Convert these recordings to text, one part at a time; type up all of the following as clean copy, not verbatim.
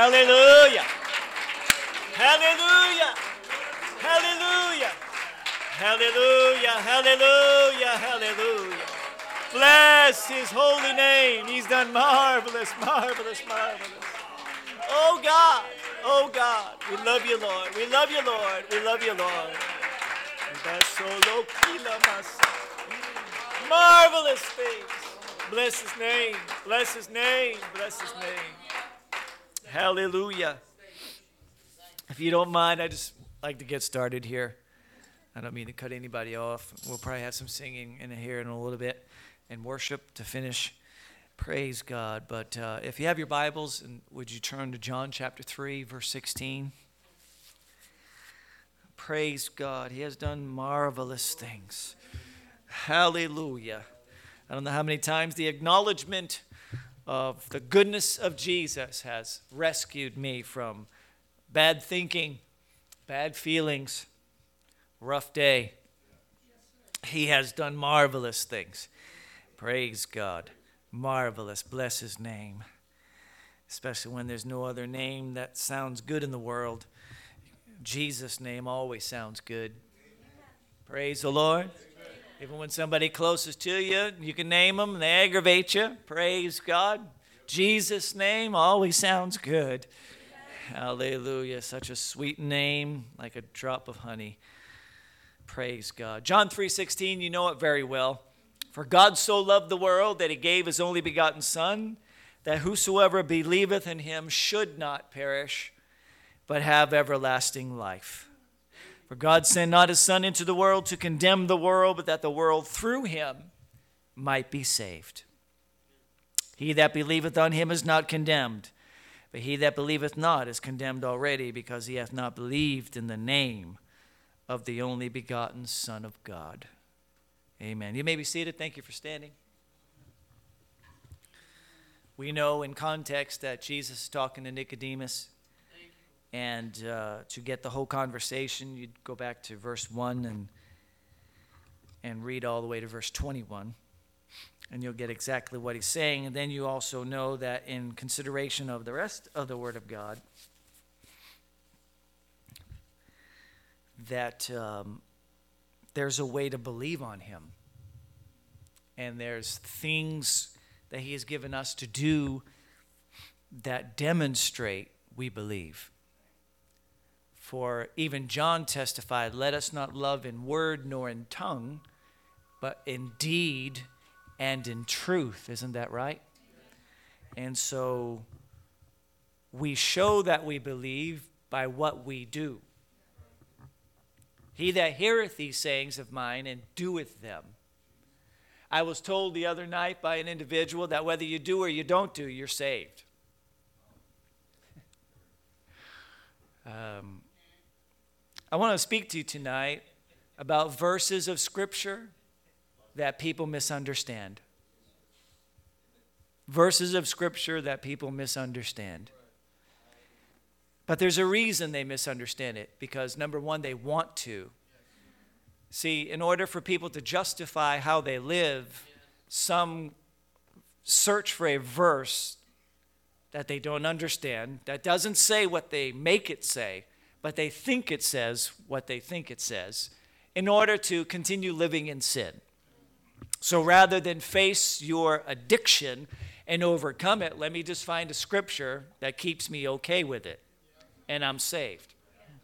Hallelujah. Hallelujah. Hallelujah. Hallelujah. Hallelujah. Hallelujah. Bless his holy name. He's done marvelous, marvelous, marvelous. Oh God. Oh God. We love you, Lord. We love you, Lord. We love you, Lord. Marvelous things. Bless his name. Bless his name. Bless his name. Hallelujah. If you don't mind, I just like to get started here. I don't mean to cut anybody off. We'll probably have some singing in here in a little bit and worship to finish. Praise God. But if you have your Bibles, and would you turn to John chapter 3, verse 16? Praise God. He has done marvelous things. Hallelujah. I don't know how many times the acknowledgement of the goodness of Jesus has rescued me from bad thinking, bad feelings, rough day. He has done marvelous things. Praise God. Marvelous. Bless his name. Especially when there's no other name that sounds good in the world. Jesus' name always sounds good. Praise the Lord. Even when somebody closest to you, you can name them, they aggravate you. Praise God. Jesus' name always sounds good. Hallelujah. Such a sweet name, like a drop of honey. Praise God. John 3:16, you know it very well. For God so loved the world that he gave his only begotten Son, that whosoever believeth in him should not perish, but have everlasting life. For God sent not his Son into the world to condemn the world, but that the world through him might be saved. He that believeth on him is not condemned, but he that believeth not is condemned already, because he hath not believed in the name of the only begotten Son of God. Amen. You may be seated. Thank you for standing. We know in context that Jesus is talking to Nicodemus. And to get the whole conversation, you'd go back to verse 1 and read all the way to verse 21. And you'll get exactly what he's saying. And then you also know that in consideration of the rest of the Word of God, that there's a way to believe on him. And there's things that he has given us to do that demonstrate we believe. For even John testified, let us not love in word nor in tongue, but in deed and in truth. Isn't that right? And so we show that we believe by what we do. He that heareth these sayings of mine and doeth them. I was told the other night by an individual that whether you do or you don't do, you're saved. I want to speak to you tonight about verses of Scripture that people misunderstand. Verses of Scripture that people misunderstand. But there's a reason they misunderstand it, because number one, they want to. See, in order for people to justify how they live, some search for a verse that they don't understand, that doesn't say what they make it say, but they think it says what they think it says, in order to continue living in sin. So rather than face your addiction and overcome it, let me just find a scripture that keeps me okay with it, and I'm saved.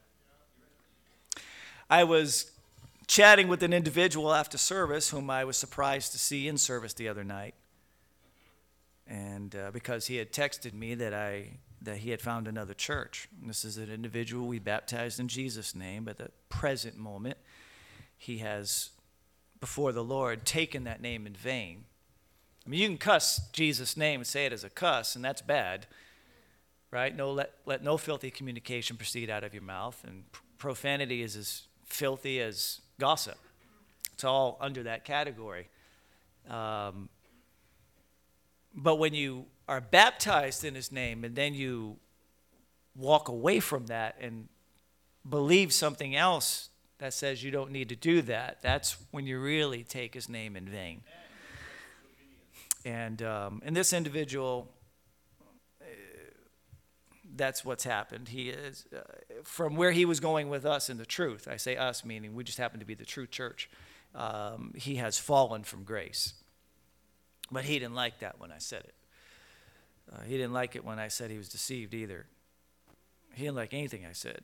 I was chatting with an individual after service whom I was surprised to see in service the other night. And because he had texted me that he had found another church. And this is an individual we baptized in Jesus' name, but at the present moment, he has, before the Lord, taken that name in vain. I mean, you can cuss Jesus' name and say it as a cuss, and that's bad, right? Let no filthy communication proceed out of your mouth, and profanity is as filthy as gossip. It's all under that category. But when you are baptized in his name and then you walk away from that and believe something else that says you don't need to do that, that's when you really take his name in vain. And this individual That's what's happened. He is, from where he was going with us in the truth, I say us, meaning we just happen to be the true church, he has fallen from grace. But he didn't like that when I said it. He didn't like it when I said he was deceived either. He didn't like anything I said.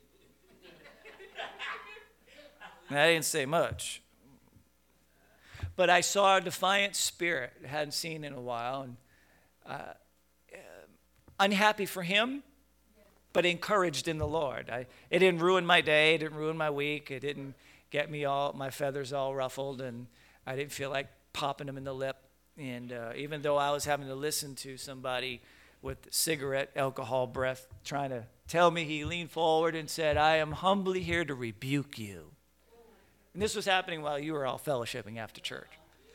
And I didn't say much. But I saw a defiant spirit I hadn't seen in a while, and unhappy for him, but encouraged in the Lord. It didn't ruin my day, it didn't ruin my week, it didn't get me my feathers all ruffled, and I didn't feel like popping them in the lip. And even though I was having to listen to somebody with cigarette alcohol breath trying to tell me, he leaned forward and said, "I am humbly here to rebuke you." And this was happening while you were all fellowshipping after church.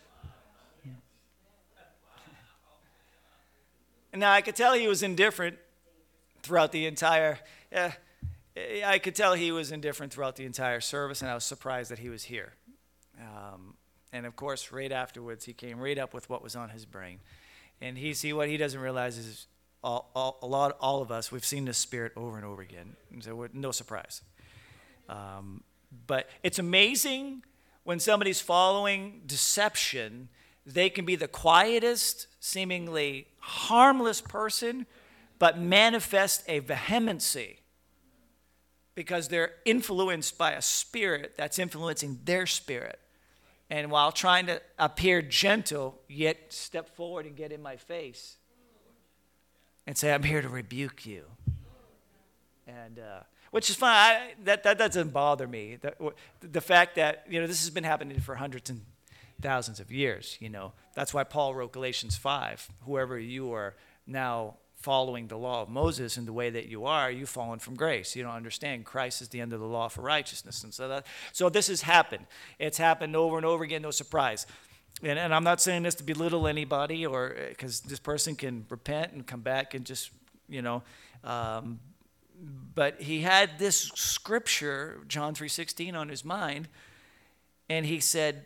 And now I could tell he was indifferent throughout the entire, I could tell he was indifferent throughout the entire service, and I was surprised that he was here. And of course, right afterwards, he came right up with what was on his brain. And what he doesn't realize is all of us, we've seen this spirit over and over again. And so no surprise. But it's amazing when somebody's following deception, they can be the quietest, seemingly harmless person, but manifest a vehemency because they're influenced by a spirit that's influencing their spirit. And while trying to appear gentle, yet step forward and get in my face and say, "I'm here to rebuke you." And which is fine. That doesn't bother me. The fact that, this has been happening for hundreds and thousands of years, That's why Paul wrote Galatians 5. Whoever you are now following the law of Moses in the way that you are, you've fallen from grace. You don't understand. Christ is the end of the law for righteousness. And so this has happened. It's happened over and over again, no surprise. And I'm not saying this to belittle anybody or because this person can repent and come back and just, but he had this scripture, John 3:16, on his mind, and he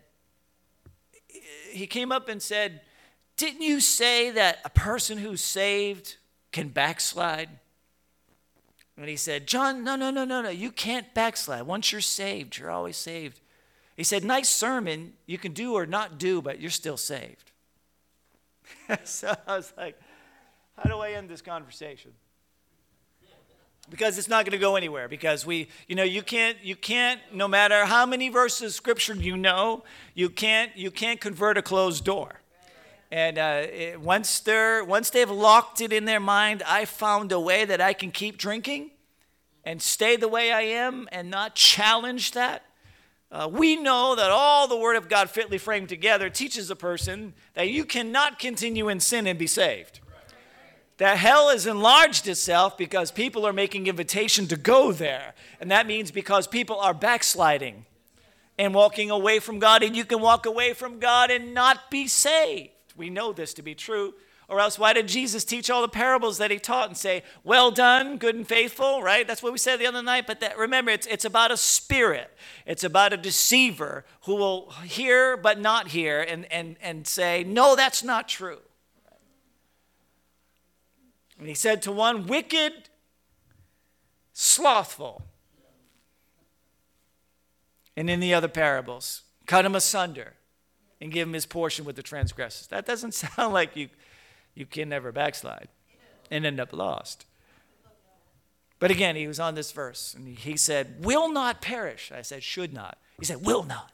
came up and said, "Didn't you say that a person who's saved can backslide?" And he said, "John, no, you can't backslide. Once you're saved, you're always saved." He said, "Nice sermon, you can do or not do, but you're still saved." So I was like, how do I end this conversation? Because it's not going to go anywhere. Because you can't, no matter how many verses of scripture you can't convert a closed door. And once they've locked it in their mind, I found a way that I can keep drinking and stay the way I am and not challenge that. We know that all the Word of God fitly framed together teaches a person that you cannot continue in sin and be saved. That hell has enlarged itself because people are making invitation to go there. And that means because people are backsliding and walking away from God. And you can walk away from God and not be saved. We know this to be true. Or else why did Jesus teach all the parables that he taught and say, "Well done, good and faithful," right? That's what we said the other night. But remember, it's about a spirit. It's about a deceiver who will hear but not hear and say, "No, that's not true." And he said to one, "Wicked, slothful." And in the other parables, cut him asunder and give him his portion with the transgressors. That doesn't sound like you can never backslide and end up lost. But again, he was on this verse, and he said, "Will not perish." I said, "Should not." He said, "Will not."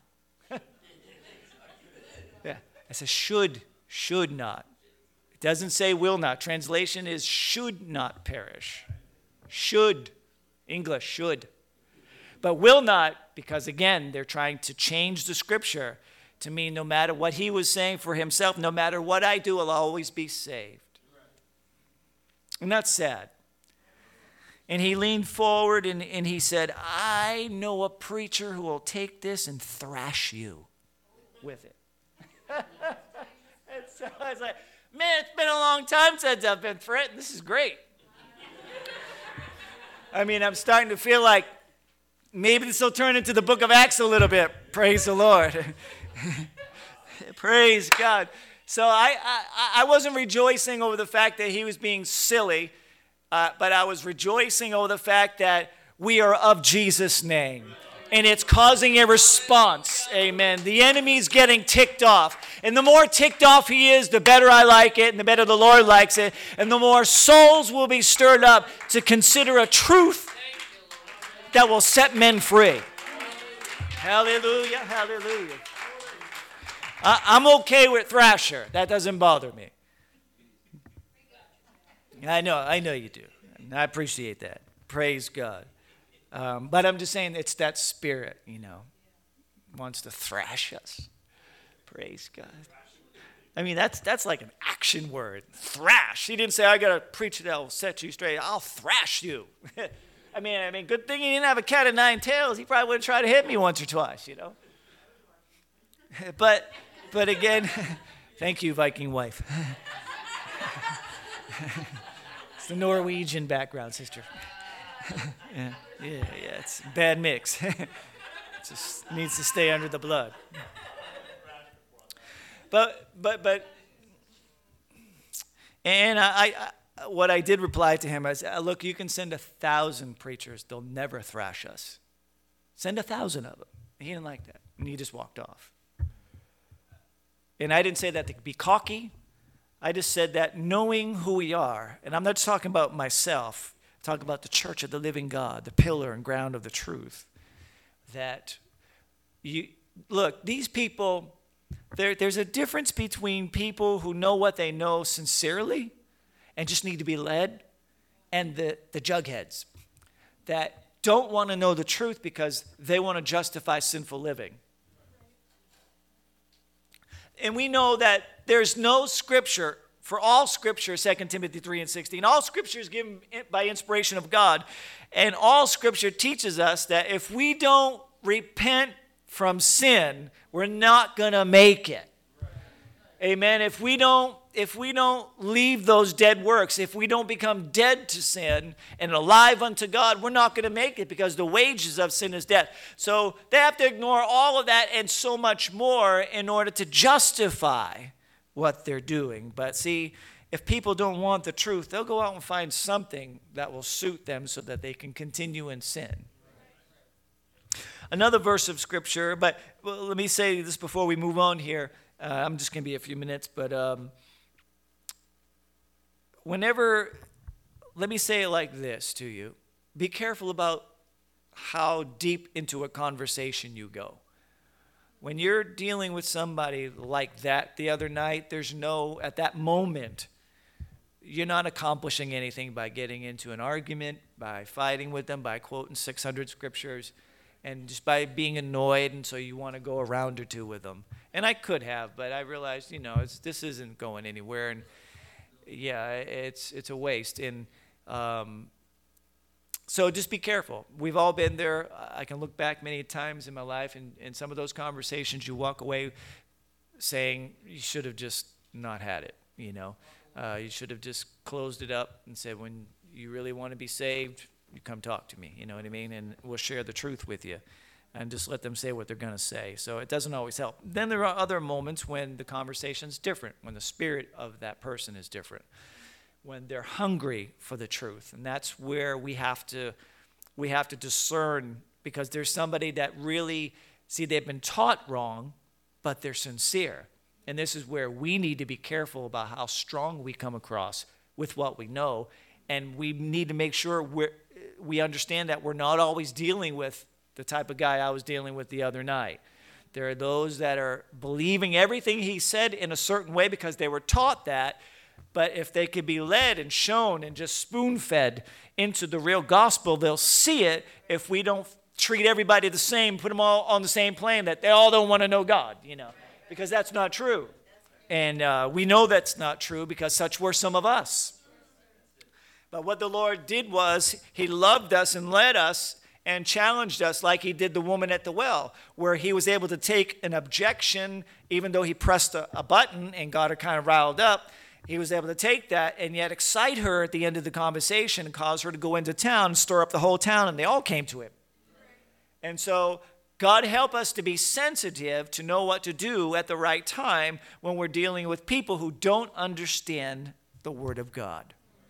Yeah, I said, should not. It doesn't say will not. Translation is should not perish. Should. English, should. But will not, because again, they're trying to change the scripture to mean no matter what he was saying for himself, no matter what I do, I'll always be saved. And that's sad. And he leaned forward and he said, "I know a preacher who will take this and thrash you with it." And so I was like, man, it's been a long time since I've been threatened. This is great. I mean, I'm starting to feel like maybe this will turn into the book of Acts a little bit. Praise the Lord. Praise God. So I wasn't rejoicing over the fact that he was being silly. but I was rejoicing over the fact that we are of Jesus' name. And it's causing a response. Amen. The enemy's getting ticked off. And the more ticked off he is, the better I like it, and the better the Lord likes it. And the more souls will be stirred up to consider a truth that will set men free. Hallelujah, hallelujah. I'm okay with Thrasher. That doesn't bother me. I know you do. I appreciate that. Praise God. But I'm just saying it's that spirit, wants to thrash us. Praise God. I mean, that's like an action word. Thrash. He didn't say, I got to preach that'll set you straight. I'll thrash you. I mean, good thing he didn't have a cat of nine tails. He probably would have tried to hit me once or twice, But again, thank you, Viking wife. It's the Norwegian background, sister. Yeah, it's a bad mix. It just needs to stay under the blood. But, and I what I did reply to him is, look, you can send 1,000 preachers. They'll never thrash us. Send 1,000 of them. He didn't like that, and he just walked off. And I didn't say that to be cocky. I just said that knowing who we are, and I'm not just talking about myself, I'm talking about the church of the living God, the pillar and ground of the truth, that look, these people, there's a difference between people who know what they know sincerely and just need to be led, and the jugheads that don't want to know the truth because they want to justify sinful living. And we know that there's no scripture, for all scripture, 2 Timothy 3:16, all scripture is given by inspiration of God, and all scripture teaches us that if we don't repent from sin, we're not going to make it. Amen. If we don't leave those dead works, if we don't become dead to sin and alive unto God, we're not going to make it, because the wages of sin is death. So they have to ignore all of that and so much more in order to justify what they're doing. But see, if people don't want the truth, they'll go out and find something that will suit them so that they can continue in sin. Another verse of scripture, but let me say this before we move on here. I'm just going to be a few minutes, but let me say it like this to you. Be careful about how deep into a conversation you go. When you're dealing with somebody like that the other night, at that moment, you're not accomplishing anything by getting into an argument, by fighting with them, by quoting 600 scriptures, and just by being annoyed, and so you want to go a round or two with them. And I could have, but I realized, this isn't going anywhere, and yeah, it's a waste. And so just be careful. We've all been there. I can look back many times in my life, and in some of those conversations, you walk away saying you should have just not had it. You should have just closed it up and said, when you really want to be saved, you come talk to me, you know what I mean? And we'll share the truth with you, and just let them say what they're going to say. So it doesn't always help. Then there are other moments when the conversation's different, when the spirit of that person is different, when they're hungry for the truth. And that's where we have to discern, because there's somebody that really, they've been taught wrong, but they're sincere. And this is where we need to be careful about how strong we come across with what we know. And we need to make sure we understand that we're not always dealing with the type of guy I was dealing with the other night. There are those that are believing everything he said in a certain way because they were taught that. But if they could be led and shown and just spoon-fed into the real gospel, they'll see it if we don't treat everybody the same, put them all on the same plane, that they all don't want to know God, because that's not true. And we know that's not true because such were some of us. But what the Lord did was he loved us and led us and challenged us like he did the woman at the well, where he was able to take an objection, even though he pressed a button and got her kind of riled up. He was able to take that and yet excite her at the end of the conversation and cause her to go into town and stir up the whole town, and they all came to him. And so God help us to be sensitive to know what to do at the right time when we're dealing with people who don't understand the Word of God.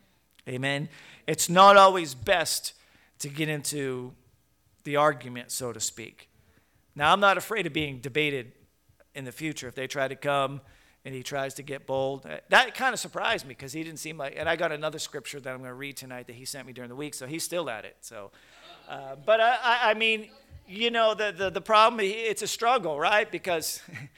Amen. It's not always best to get into the argument, so to speak. Now, I'm not afraid of being debated in the future if they try to come and he tries to get bold. That kind of surprised me because he didn't seem like, and I got another scripture that I'm going to read tonight that he sent me during the week, so he's still at it. So, but I mean, you know, the problem, it's a struggle, right? Because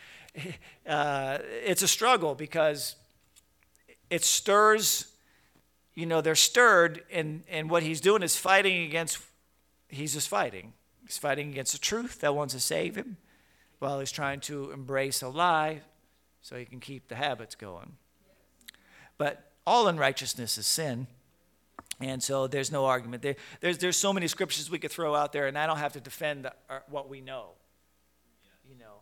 it's a struggle because it stirs, you know, they're stirred, and what he's doing is fighting against, he's just fighting. He's fighting against the truth that wants to save him while he's trying to embrace a lie so he can keep the habits going. But all unrighteousness is sin, and so there's no argument. There's so many scriptures we could throw out there, and I don't have to defend what we know, you know.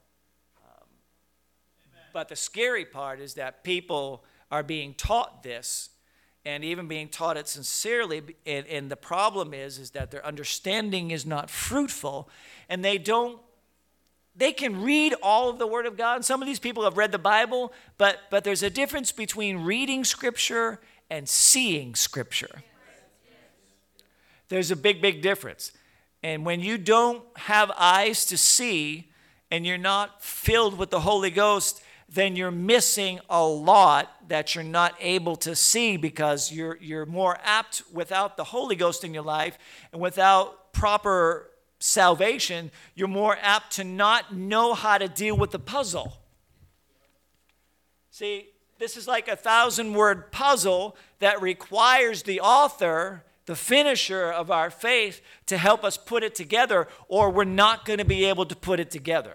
But the scary part is that people are being taught this, and even being taught it sincerely, and the problem is that their understanding is not fruitful, and they can read all of the Word of God. And some of these people have read the Bible, but there's a difference between reading Scripture and seeing Scripture. There's a big, big difference. And when you don't have eyes to see, and you're not filled with the Holy Ghost, then you're missing a lot that you're not able to see because you're more apt without the Holy Ghost in your life and without proper salvation, you're more apt to not know how to deal with the puzzle. See, this is like a 1,000-word puzzle that requires the author, the finisher of our faith, to help us put it together, or we're not going to be able to put it together.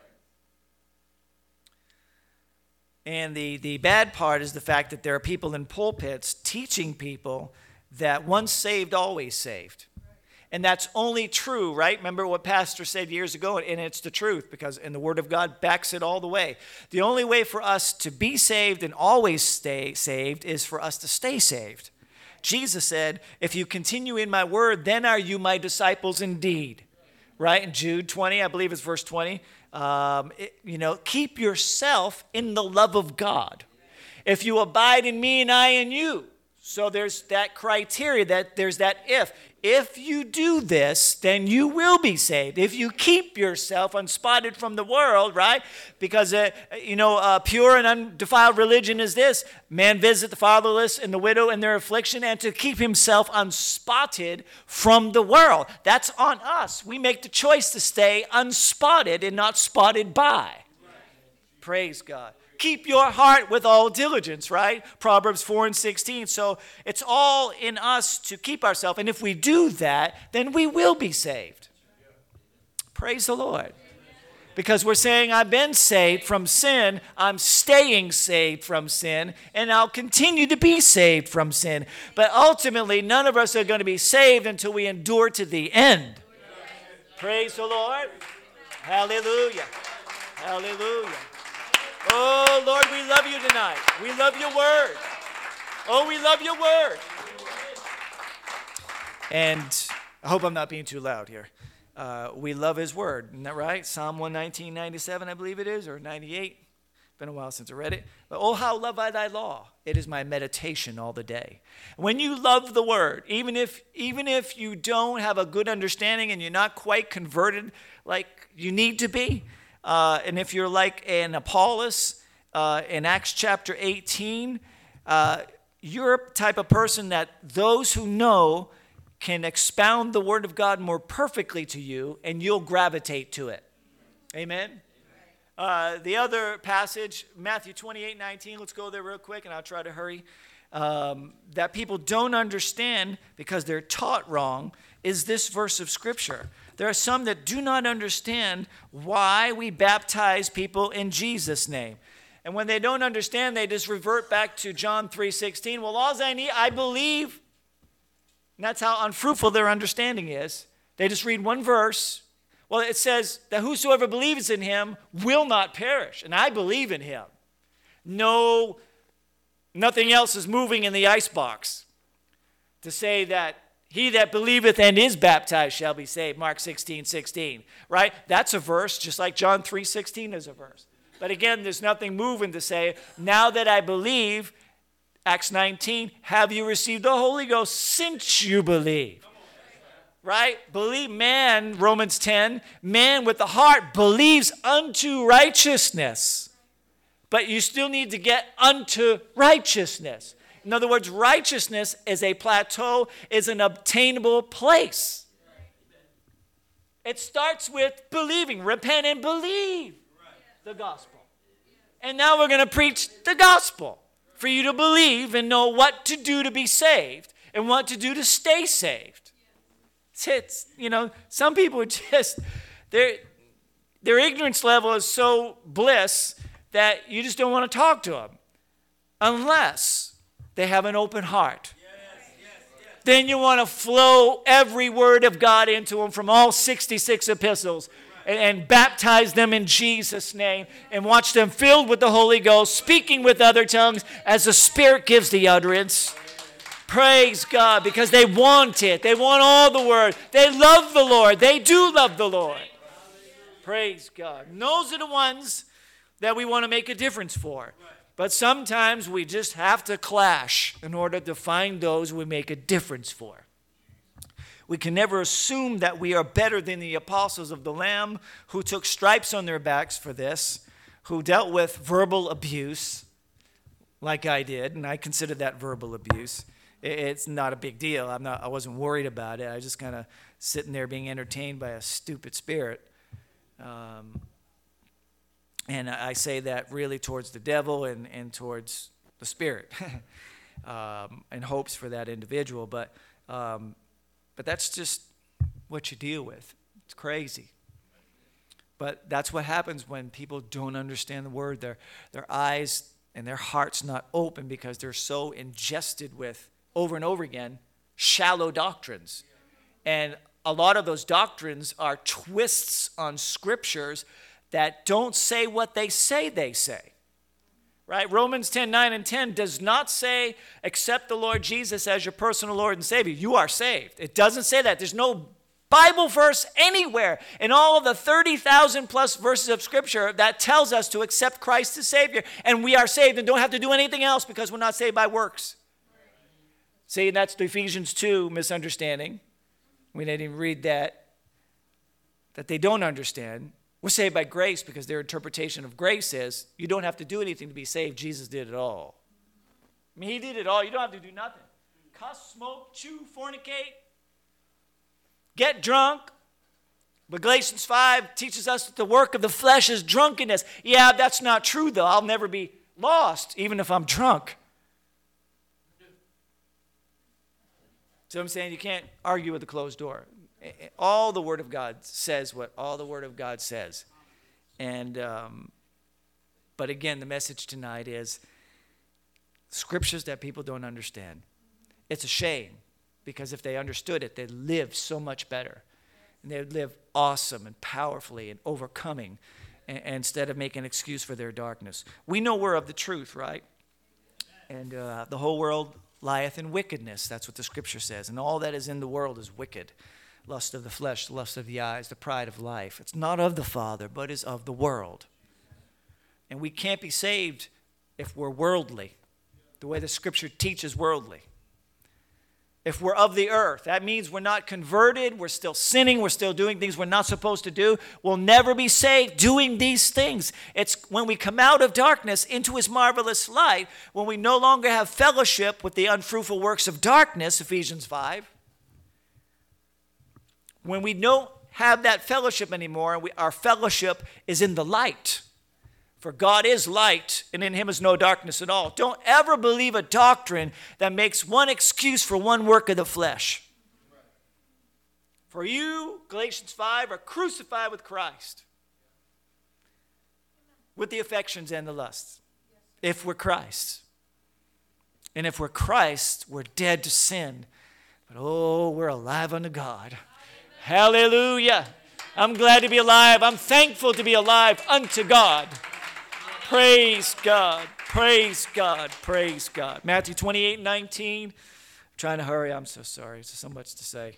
And the bad part is the fact that there are people in pulpits teaching people that once saved, always saved. And that's only true, right? Remember what Pastor said years ago, and it's the truth, because and the Word of God backs it all the way. The only way for us to be saved and always stay saved is for us to stay saved. Jesus said, if you continue in my word, then are you my disciples indeed. Right? In Jude 20, I believe it's verse 20, keep yourself in the love of God. If you abide in me and I in you. So there's that criteria, that there's that if. If you do this, then you will be saved. If you keep yourself unspotted from the world, right? Because, pure and undefiled religion is this. Man visit the fatherless and the widow in their affliction, and to keep himself unspotted from the world. That's on us. We make the choice to stay unspotted and not spotted by. Praise God. Keep your heart with all diligence, right? Proverbs 4:16. So it's all in us to keep ourselves. And if we do that, then we will be saved. Praise the Lord. Because we're saying, I've been saved from sin. I'm staying saved from sin. And I'll continue to be saved from sin. But ultimately, none of us are going to be saved until we endure to the end. Praise the Lord. Hallelujah. Hallelujah. Oh, Lord, we love you tonight. We love your word. Oh, we love your word. And I hope I'm not being too loud here. We love his word. Isn't that right? Psalm 119:97, I believe it is, or 98. Been a while since I read it. But oh, how love I thy law. It is my meditation all the day. When you love the word, even if you don't have a good understanding and you're not quite converted like you need to be, and if you're like an Apollos in Acts chapter 18, you're a type of person that those who know can expound the word of God more perfectly to you, and you'll gravitate to it. Amen? The other passage, Matthew 28:19, let's go there real quick, and I'll try to hurry, that people don't understand because they're taught wrong, is this verse of Scripture. There are some that do not understand why we baptize people in Jesus' name. And when they don't understand, they just revert back to John 3:16. Well, all I need, I believe. And that's how unfruitful their understanding is. They just read one verse. Well, it says that whosoever believes in him will not perish. And I believe in him. No, nothing else is moving in the icebox to say that he that believeth and is baptized shall be saved. Mark 16:16, right? That's a verse, just like John 3:16 is a verse. But again, there's nothing moving to say, now that I believe, Acts 19, have you received the Holy Ghost since you believe? Right? Believe, man, Romans 10, man with the heart believes unto righteousness. But you still need to get unto righteousness. In other words, righteousness is a plateau, is an obtainable place. It starts with believing. Repent and believe the gospel. And now we're going to preach the gospel for you to believe and know what to do to be saved and what to do to stay saved. It's some people just, their ignorance level is so bliss that you just don't want to talk to them unless they have an open heart. Then you want to flow every word of God into them from all 66 epistles and baptize them in Jesus' name and watch them filled with the Holy Ghost, speaking with other tongues as the Spirit gives the utterance. Praise God, because they want it. They want all the word. They love the Lord. They do love the Lord. Praise God. And those are the ones that we want to make a difference for. But sometimes we just have to clash in order to find those we make a difference for. We can never assume that we are better than the apostles of the Lamb who took stripes on their backs for this, who dealt with verbal abuse like I did, and I consider that verbal abuse. It's not a big deal. I wasn't worried about it. I was just kind of sitting there being entertained by a stupid spirit. And I say that really towards the devil and towards the Spirit, and hopes for that individual. But that's just what you deal with. It's crazy. But that's what happens when people don't understand the Word. Their eyes and their hearts not open because they're so ingested with, over and over again, shallow doctrines. And a lot of those doctrines are twists on scriptures that don't say what they say. Right? Romans 10, 9 and 10 does not say, accept the Lord Jesus as your personal Lord and Savior. You are saved. It doesn't say that. There's no Bible verse anywhere in all of the 30,000 plus verses of Scripture that tells us to accept Christ as Savior. And we are saved and don't have to do anything else because we're not saved by works. See, that's the Ephesians 2 misunderstanding. We didn't even read that they don't understand. We're saved by grace because their interpretation of grace is you don't have to do anything to be saved. Jesus did it all. I mean, he did it all. You don't have to do nothing. Cuss, smoke, chew, fornicate, get drunk. But Galatians 5 teaches us that the work of the flesh is drunkenness. Yeah, that's not true, though. I'll never be lost, even if I'm drunk. So I'm saying you can't argue with a closed door. All the Word of God says what all the Word of God says. And, but again, the message tonight is scriptures that people don't understand. It's a shame because if they understood it, they'd live so much better. And they'd live awesome and powerfully and overcoming instead of making an excuse for their darkness. We know we're of the truth, right? And the whole world lieth in wickedness. That's what the scripture says. And all that is in the world is wicked. Lust of the flesh, the lust of the eyes, the pride of life. It's not of the Father, but is of the world. And we can't be saved if we're worldly, the way the scripture teaches worldly. If we're of the earth, that means we're not converted, we're still sinning, we're still doing things we're not supposed to do. We'll never be saved doing these things. It's when we come out of darkness into his marvelous light, when we no longer have fellowship with the unfruitful works of darkness, Ephesians 5, when we don't have that fellowship anymore, our fellowship is in the light. For God is light, and in him is no darkness at all. Don't ever believe a doctrine that makes one excuse for one work of the flesh. For you, Galatians 5, are crucified with Christ, with the affections and the lusts, if we're Christ. And if we're Christ, we're dead to sin. But oh, we're alive unto God. Hallelujah. I'm glad to be alive. I'm thankful to be alive unto God. Praise God. Praise God. Praise God. Matthew 28:19. I'm trying to hurry. I'm so sorry. There's so much to say.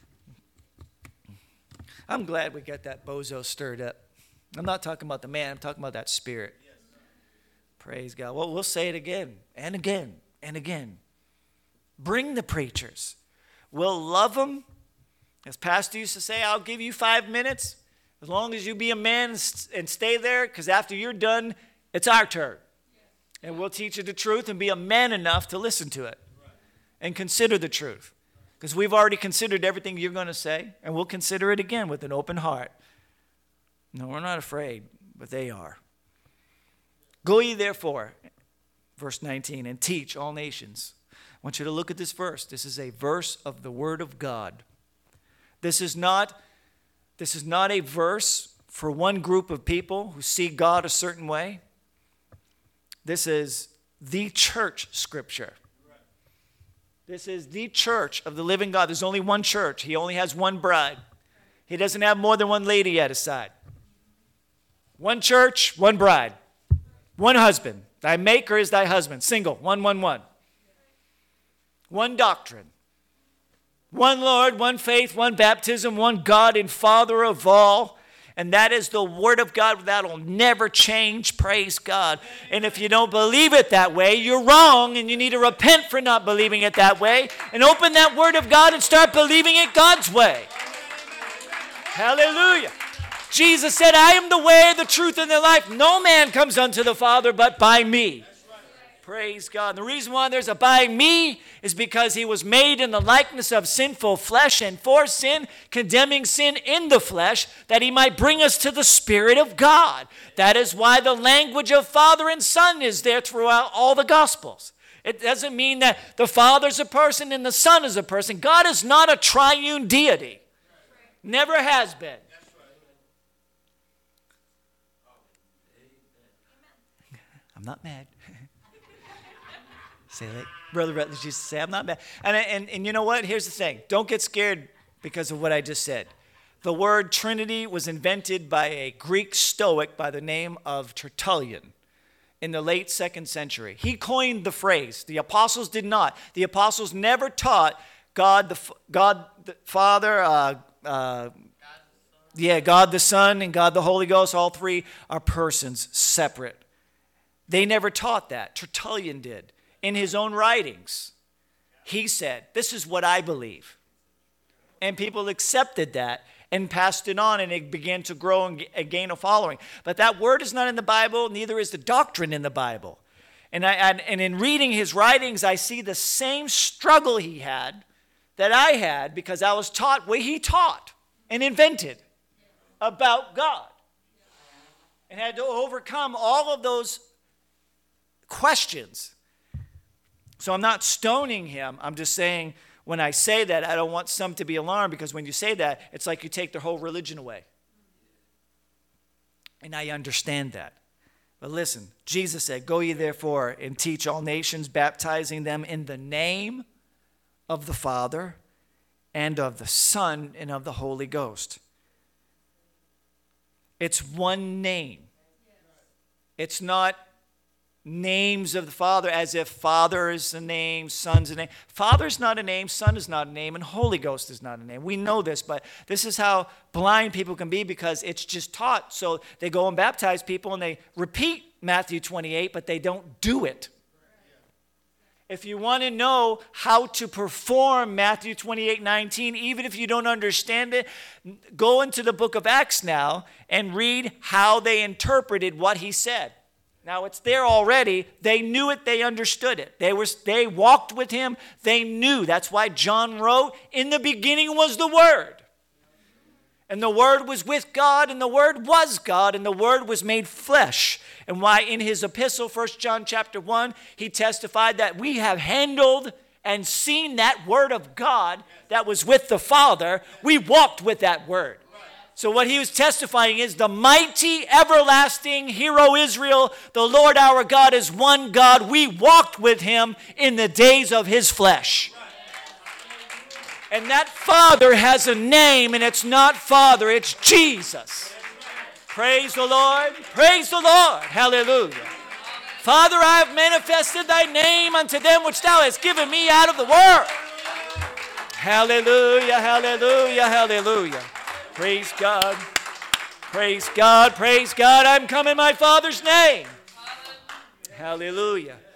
I'm glad we got that bozo stirred up. I'm not talking about the man. I'm talking about that spirit. Praise God. Well, we'll say it again and again and again. Bring the preachers. We'll love them. As Pastor used to say, I'll give you 5 minutes as long as you be a man and stay there, because after you're done, it's our turn. And we'll teach you the truth and be a man enough to listen to it and consider the truth. Because we've already considered everything you're going to say, and we'll consider it again with an open heart. No, we're not afraid, but they are. Go ye therefore, verse 19, and teach all nations. I want you to look at this verse. This is a verse of the Word of God. This is not a verse for one group of people who see God a certain way. This is the church scripture. This is the church of the living God. There's only one church. He only has one bride. He doesn't have more than one lady at his side. One church, one bride. One husband. Thy maker is thy husband. Single. One. One doctrine. One Lord, one faith, one baptism, one God and Father of all. And that is the Word of God. That will never change. Praise God. And if you don't believe it that way, you're wrong, and you need to repent for not believing it that way and open that Word of God and start believing it God's way. Hallelujah. Jesus said, I am the way, the truth, and the life. No man comes unto the Father but by me. Praise God. And the reason why there's a by me is because he was made in the likeness of sinful flesh, and for sin, condemning sin in the flesh, that he might bring us to the Spirit of God. That is why the language of Father and Son is there throughout all the Gospels. It doesn't mean that the Father's a person and the Son is a person. God is not a triune deity. Never has been. I'm not mad. Say like Brother Rutledge used to say, I'm not mad. And you know what? Here's the thing. Don't get scared because of what I just said. The word Trinity was invented by a Greek Stoic by the name of Tertullian in the late 2nd century. He coined the phrase. The apostles did not. The apostles never taught God the Father, God the Son, and God the Holy Ghost. All three are persons separate. They never taught that. Tertullian did. In his own writings, he said, this is what I believe. And people accepted that and passed it on, and it began to grow and gain a following. But that word is not in the Bible, neither is the doctrine in the Bible. And in reading his writings, I see the same struggle he had that I had, because I was taught what he taught and invented about God. And had to overcome all of those questions. So I'm not stoning him. I'm just saying, when I say that, I don't want some to be alarmed, because when you say that, it's like you take their whole religion away. And I understand that. But listen, Jesus said, go ye therefore and teach all nations, baptizing them in the name of the Father and of the Son and of the Holy Ghost. It's one name. It's not names of the Father as if Father is a name, Son's a name. Father is not a name, Son is not a name, and Holy Ghost is not a name. We know this, but this is how blind people can be, because it's just taught. So they go and baptize people and they repeat Matthew 28, but they don't do it. If you want to know how to perform Matthew 28:19, even if you don't understand it, go into the book of Acts now and read how they interpreted what he said. Now, it's there already. They knew it. They understood it. They walked with him. They knew. That's why John wrote, in the beginning was the Word. And the Word was with God, and the Word was God, and the Word was made flesh. And why in his epistle, 1 John chapter 1, he testified that we have handled and seen that Word of God that was with the Father. We walked with that Word. So what he was testifying is the mighty, everlasting hero Israel, the Lord our God is one God. We walked with him in the days of his flesh. And that Father has a name, and it's not Father, it's Jesus. Praise the Lord. Praise the Lord. Hallelujah. Father, I have manifested thy name unto them which thou hast given me out of the world. Hallelujah, hallelujah, hallelujah. Praise God. Praise God. Praise God. I'm come in my Father's name. Hallelujah.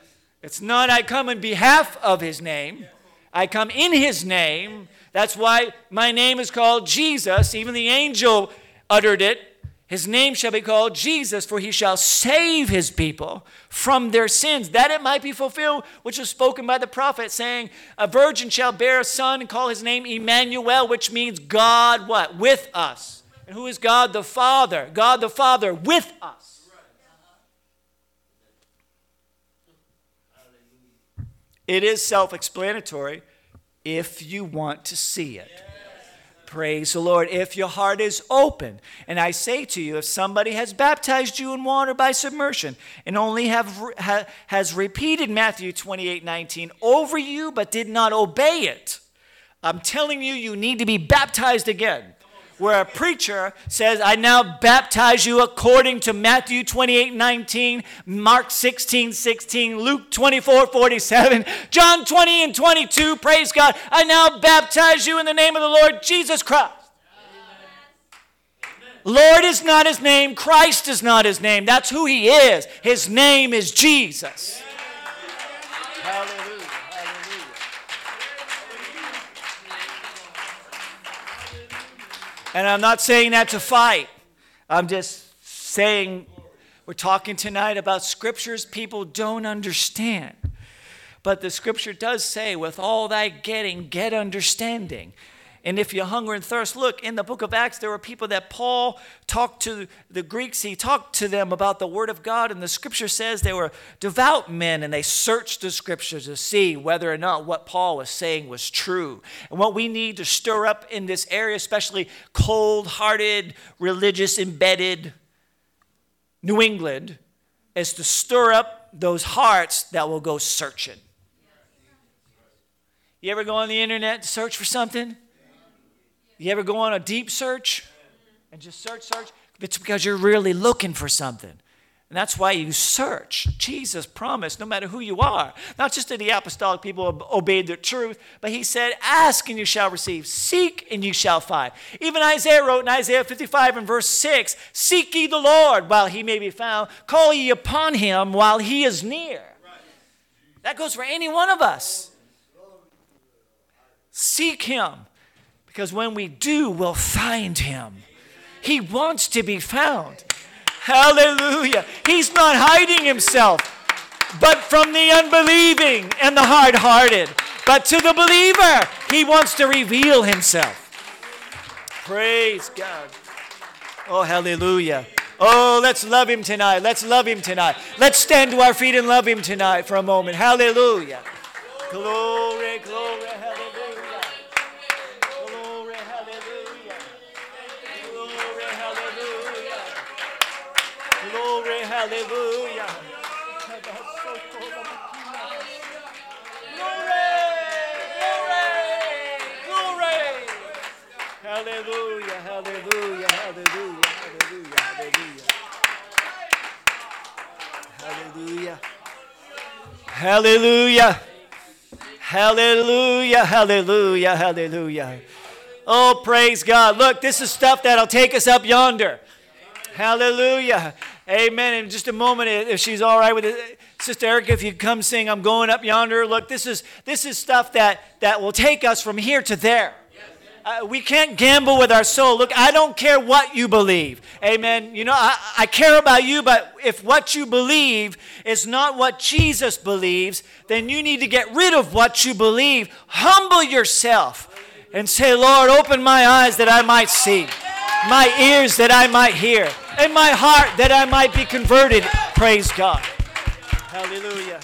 It's not I come in behalf of his name. I come in his name. That's why my name is called Jesus. Even the angel uttered it. His name shall be called Jesus, for he shall save his people from their sins, that it might be fulfilled, which was spoken by the prophet, saying, a virgin shall bear a son and call his name Emmanuel, which means God, what? With us. And who is God the Father? God the Father with us. It is self-explanatory if you want to see it. Praise the Lord. If your heart is open, and I say to you, if somebody has baptized you in water by submersion and only has repeated Matthew 28:19 over you but did not obey it, I'm telling you, you need to be baptized again. Where a preacher says, I now baptize you according to Matthew 28:19, Mark 16:16, Luke 24:47, John 20 and 22, praise God, I now baptize you in the name of the Lord Jesus Christ. Amen. Lord is not his name, Christ is not his name, that's who he is. His name is Jesus. Hallelujah. And I'm not saying that to fight. I'm just saying we're talking tonight about scriptures people don't understand. But the scripture does say, with all thy getting, get understanding. And if you hunger and thirst, look, in the book of Acts, there were people that Paul talked to, the Greeks, he talked to them about the word of God. And the scripture says they were devout men and they searched the scriptures to see whether or not what Paul was saying was true. And what we need to stir up in this area, especially cold-hearted, religious, embedded New England, is to stir up those hearts that will go searching. You ever go on the internet to search for something? You ever go on a deep search and just search? It's because you're really looking for something. And that's why you search. Jesus promised, no matter who you are, not just that the apostolic people obeyed the truth, but he said, ask and you shall receive, seek and you shall find. Even Isaiah wrote in Isaiah 55 and verse 6, seek ye the Lord while he may be found, call ye upon him while he is near. That goes for any one of us. Seek him. Because when we do, we'll find him. He wants to be found. Hallelujah. He's not hiding himself, but from the unbelieving and the hard-hearted. But to the believer, he wants to reveal himself. Praise God. Oh, hallelujah. Oh, let's love him tonight. Let's love him tonight. Let's stand to our feet and love him tonight for a moment. Hallelujah. Glory, glory, hallelujah. Glory, hallelujah. Glory. Hallelujah, hallelujah, hallelujah, hallelujah, hallelujah. Hallelujah. Hallelujah, hallelujah, hallelujah. Oh, praise God. Look, this is stuff that'll take us up yonder. Hallelujah. Amen. In just a moment, if she's all right with it, Sister Erica, if you come sing, I'm going up yonder. Look, this is stuff that will take us from here to there. We can't gamble with our soul. Look, I don't care what you believe. Amen. You know, I care about you, but if what you believe is not what Jesus believes, then you need to get rid of what you believe. Humble yourself and say, Lord, open my eyes that I might see, my ears that I might hear, and my heart that I might be converted. Praise God. Hallelujah.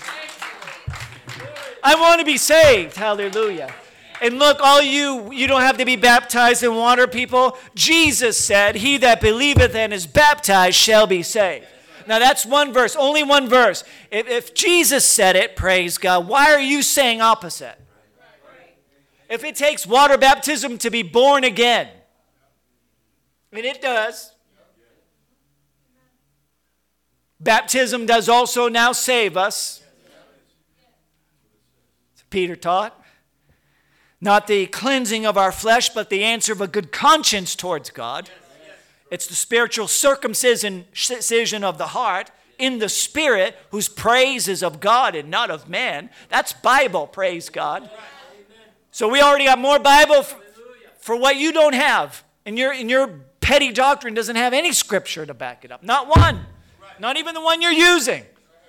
I want to be saved. Hallelujah. And look, all you don't have to be baptized in water, people. Jesus said, he that believeth and is baptized shall be saved. Now that's one verse, only one verse. If Jesus said it, praise God, why are you saying opposite? If it takes water baptism to be born again, and it does, baptism does also now save us. Peter taught. Not the cleansing of our flesh, but the answer of a good conscience towards God. It's the spiritual circumcision of the heart. in the Spirit, whose praise is of God and not of man. That's Bible, praise God. So we already got more Bible for what you don't have. And your petty doctrine doesn't have any scripture to back it up. Not one. Not even the one you're using.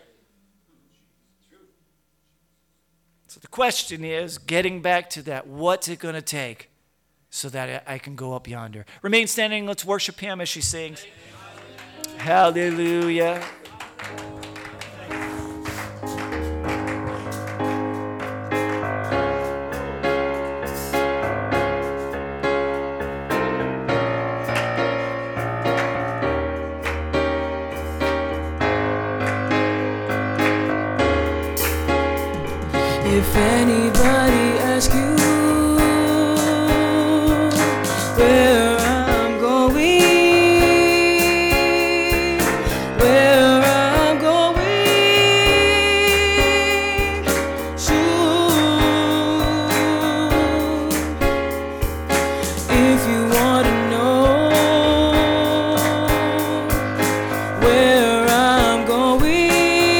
So the question is, getting back to that, what's it going to take so that I can go up yonder? Remain standing. Let's worship him as she sings. Hallelujah. If anybody asks you where I'm going, if you want to know where I'm going,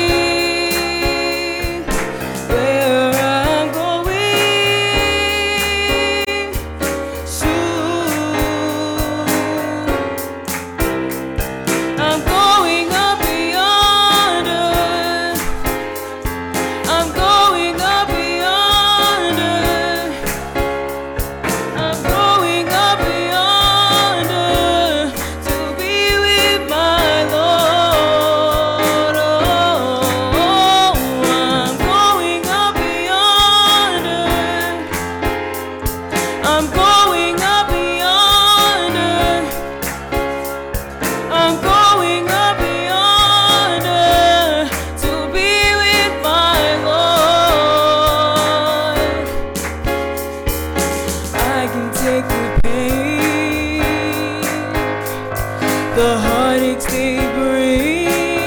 the heartaches they bring,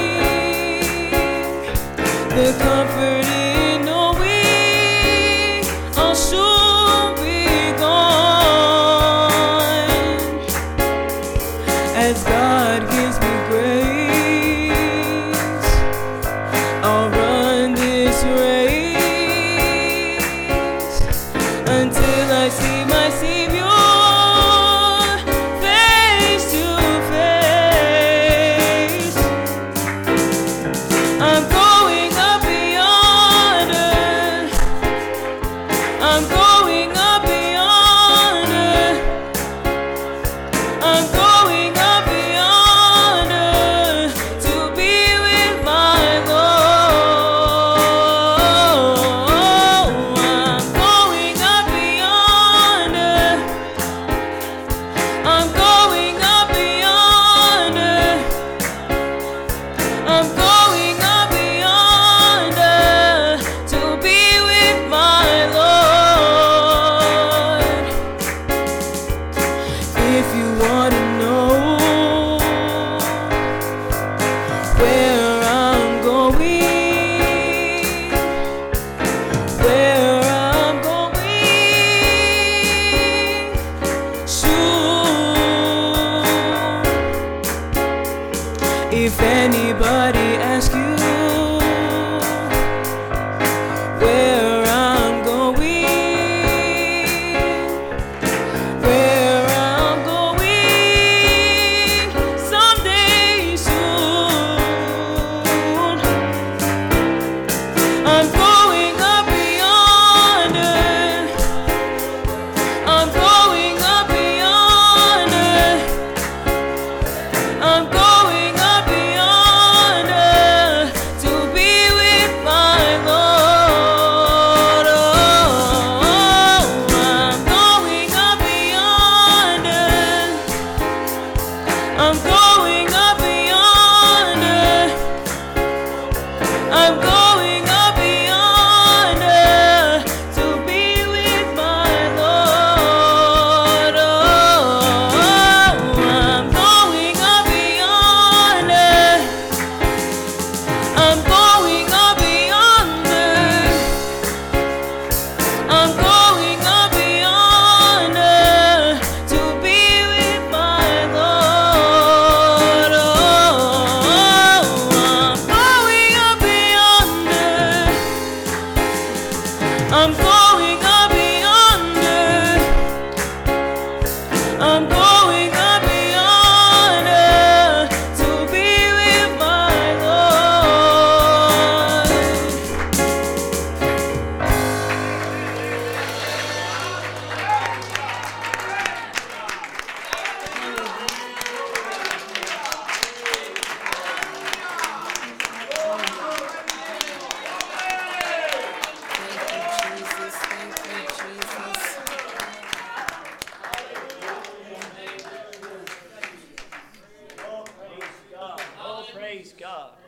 the comfort in knowing I'll soon be gone. As God gives me grace, I'll run this race until I see my Savior face to face. I'm going up beyond.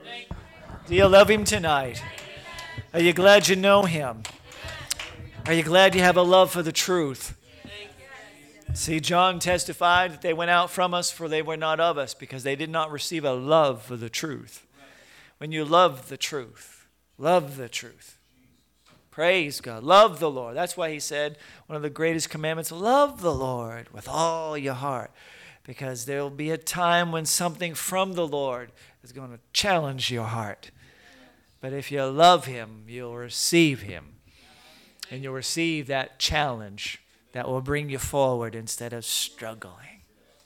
Do you love him tonight? Are you glad you know him? Are you glad you have a love for the truth? See, John testified that they went out from us, for they were not of us, because they did not receive a love for the truth. When you love the truth, love the truth. Praise God. Love the Lord. That's why he said, one of the greatest commandments, love the Lord with all your heart. Because there will be a time when something from the Lord is going to challenge your heart. But if you love him, you'll receive him. And you'll receive that challenge that will bring you forward instead of struggling.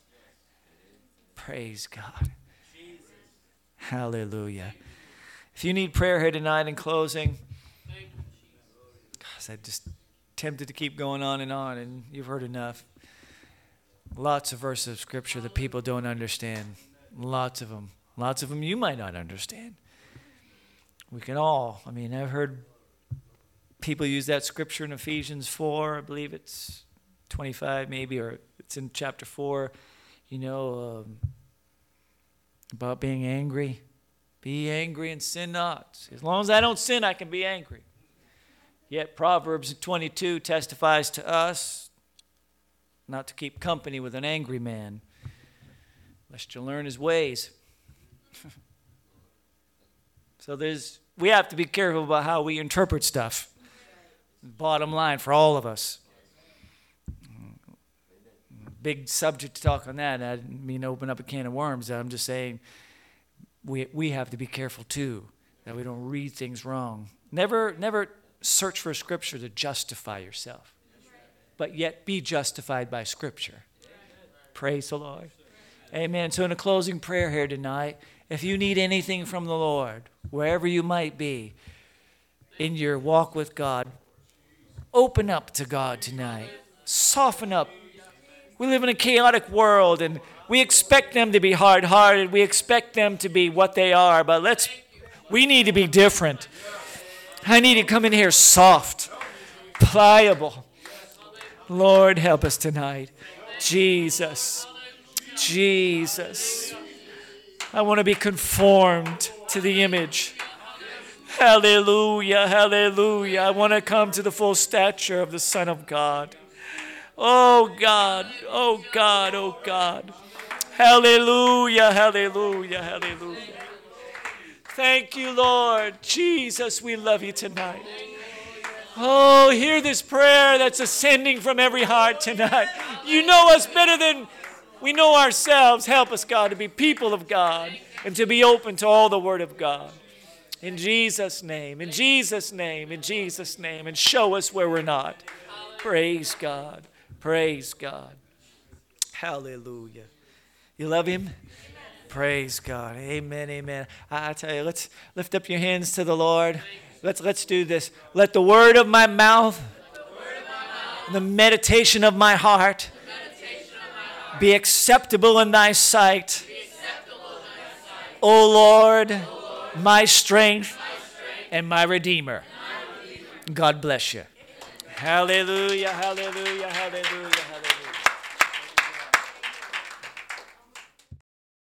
Praise God. Hallelujah. If you need prayer here tonight in closing, gosh, I'm just tempted to keep going on, and you've heard enough. Lots of verses of Scripture that people don't understand. Lots of them. Lots of them you might not understand. We can all. I've heard people use that Scripture in Ephesians 4. I believe it's 25 maybe, or it's in chapter 4. About being angry. Be angry and sin not. As long as I don't sin, I can be angry. Yet Proverbs 22 testifies to us not to keep company with an angry man, lest you learn his ways. So we have to be careful about how we interpret stuff. Bottom line for all of us. Big subject to talk on that. I didn't mean to open up a can of worms. I'm just saying we have to be careful too, that we don't read things wrong. Never search for Scripture to justify yourself, but yet be justified by Scripture. Praise the Lord. Amen. So in a closing prayer here tonight, if you need anything from the Lord, wherever you might be in your walk with God, open up to God tonight. Soften up. We live in a chaotic world, and we expect them to be hard-hearted. We expect them to be what they are, but we need to be different. I need to come in here soft, pliable. Lord, help us tonight. Jesus. I want to be conformed to the image. Hallelujah, hallelujah. I want to come to the full stature of the Son of God. Oh God, oh God, oh God. Hallelujah, hallelujah, hallelujah. Thank you, Lord. Jesus, we love you tonight. Oh, hear this prayer that's ascending from every heart tonight. You know us better than we know ourselves. Help us, God, to be people of God and to be open to all the Word of God. In Jesus' name, in Jesus' name, in Jesus' name. And show us where we're not. Praise God. Praise God. Hallelujah. You love him? Amen. Praise God. Amen, amen. I tell you, let's lift up your hands to the Lord. Let's do this. Let the word of my mouth, and the meditation of my heart be acceptable in thy sight. O Lord, my strength and my Redeemer. God bless you. Hallelujah, hallelujah, hallelujah, hallelujah.